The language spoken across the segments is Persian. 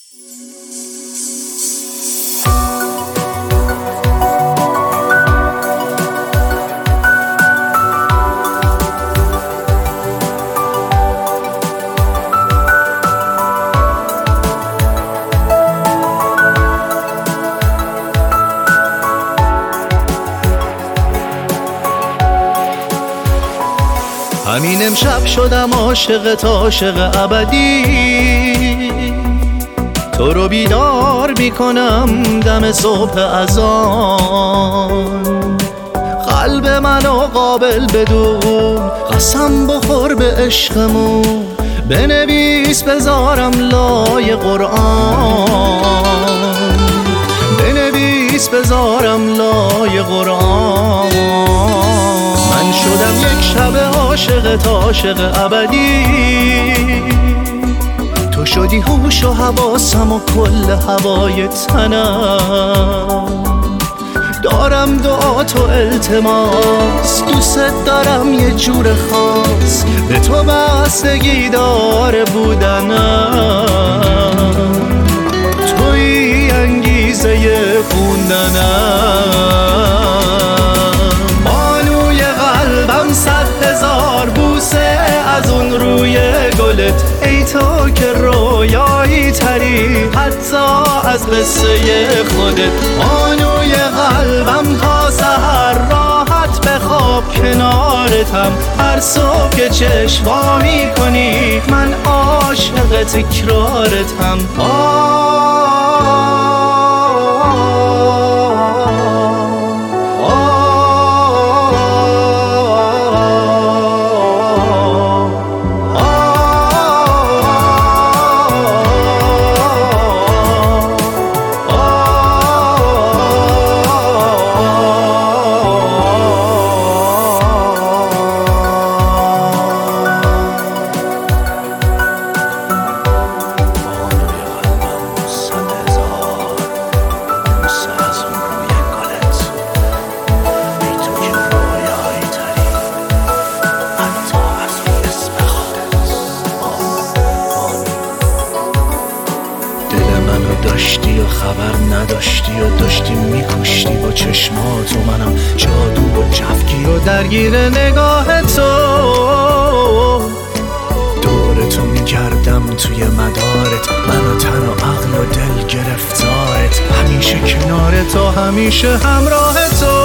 همین امشب شدم عاشقت، عاشق ابدی. تو رو بیدار میکنم دم صبح اذان. قلب منو قابل بدون، قسم بخور به عشقمون. بنویس بذارم لای قرآن، بنویس بذارم لای قرآن. من شدم یک شب عاشقت، عاشق ابدی. تو شدی هوش و حواسم و کل هوای تنم. دارم دعا تو التماس، دوست دارم یه جور خاص، به تو بستگی داره بودنم. توی انگیزه خوندنم. بانوی قلبم 100,000 بوسه از اون روی گلت. ای تو که رویایی تری حتی از قصه خودت. بانوی قلبم تا سحر راحت بخواب کنارتم. هر صبح که چشم میکنی من عاشق تکرارتم. داشتی و خبر نداشتی و داشتی میکشتی با چشمات و منم جادو و جفگیر و درگیر نگاه تو. دور تو میگردم توی مدارت، من و تن و عقل و دل گرفتارت. همیشه کنار تو، همیشه همراه تو.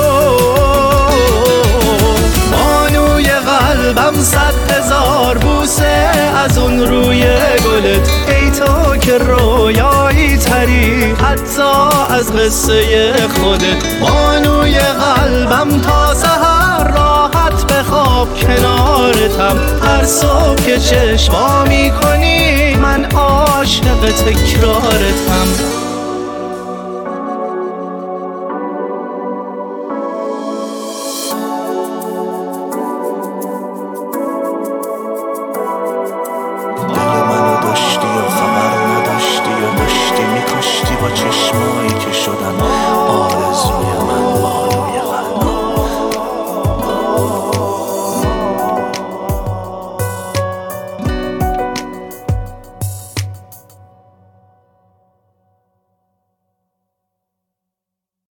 بانوی قلبم 100,000 بوسه از اون روی گلت. ای تو که رویایی تری حتی از قصه خودت. بانوی قلبم تا سحر راحت بخواب کنارتم. هر صبح که چشم میکنی من عاشق تکرارتم.